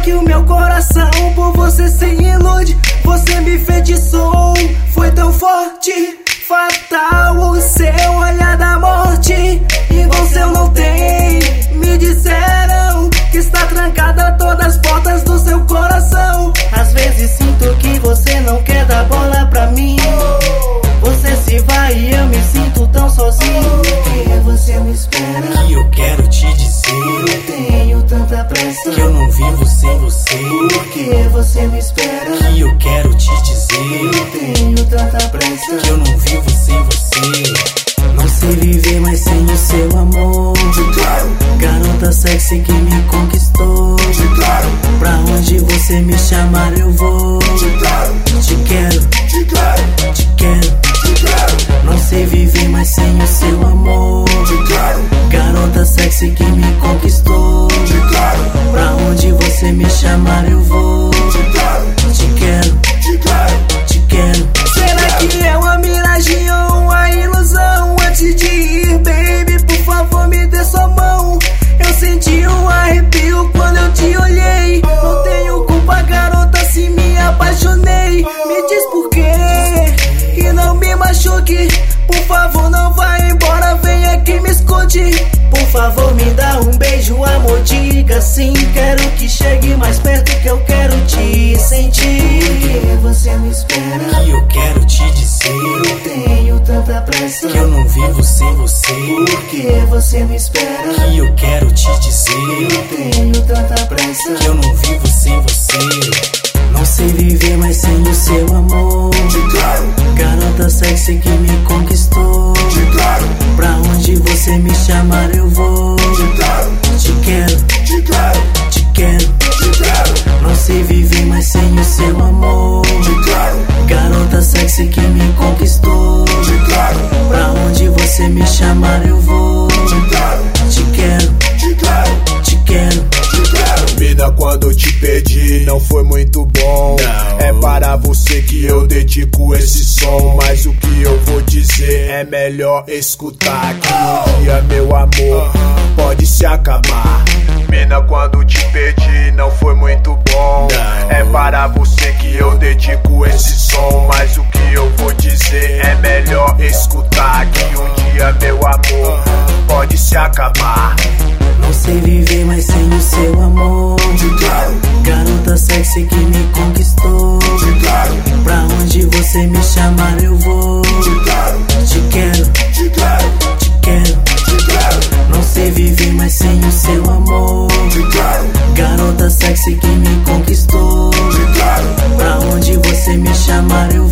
que o meu coração por você se ilude? Você me enfeitiçou, foi tão forte, fatal o seu olhar da morte. Igual seu não tem. Me disseram que está trancada todas as portas do seu coração. Às vezes sinto que você não quer dar bola pra mim. Você se vai e eu me sinto tão sozinho. Que você me espera, que eu quero te dizer. Eu tenho tanta pressa, que eu não vivo sem você. Por que você me espera, que eu quero te dizer. Eu tenho tanta pressa, que eu não vivo sem você. Não sei viver mais sem o seu amor. Garota sexy que me conquistou. Pra onde você me chamar eu vou. Te quero, te quero. Não sei viver mais sem o seu amor. Garota sexy que me conquistou. Pra onde você me chamar eu vou. Te quero, te quero. Será que é uma miragem ou uma ilusão? Antes de ir, baby, por favor me dê sua mão. Eu senti um arrepio quando eu te olhei. Não tenho culpa, garota, se me apaixonei. Me diz por quê e não me machuque. Por favor, não vá embora, vem aqui, me escute. Por favor, me dá um beijo, amor, diga sim. Quero que chegue mais perto, que eu quero te sentir. Por que você me espera, que eu quero te dizer. Eu tenho tanta pressa, que eu não vivo sem você. Por que você me espera, que eu quero te dizer. Eu tenho tanta pressa, que eu não vivo sem você. Não sei viver mais sem o seu amor. Garota sexy que me conquistou. Pra onde você me chamar eu vou. Te quero, te quero. Não sei viver mais sem o seu amor. Garota sexy que me conquistou. Pra onde você me chamar eu vou. Te quero, te quero. Mina, quando te pedi não foi muito bom. É para você que eu dedico esse som. Mas o que eu vou dizer é melhor escutar. Que um dia meu amor pode se acabar. Mina, quando te pedi não foi muito bom. É para você que eu dedico esse som. Mas o que eu vou dizer é melhor escutar. Que um dia meu amor pode se acabar. Não sei viver mais sem o seu amor. Garota sexy que me conquistou. Pra onde você me chamar eu vou. Te quero, te quero. Não sei viver mais sem o seu amor. Garota sexy que me conquistou. Pra onde você me chamar eu vou.